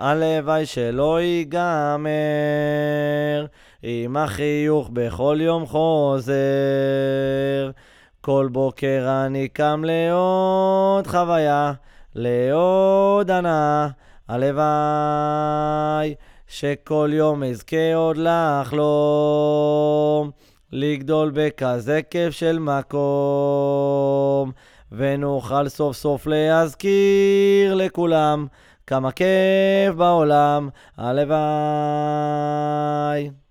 הלוואי שלא ייגמר, עם החיוך בכל יום חוזר. כל בוקר אני קם לעוד חוויה, לעוד הנאה. הלוואי שכל יום אזכה עוד לחלום, לגדול בכזה כיף של מקום, ונוכל סוף סוף להזכיר לכולם כמה כיף בעולם. הלוואי.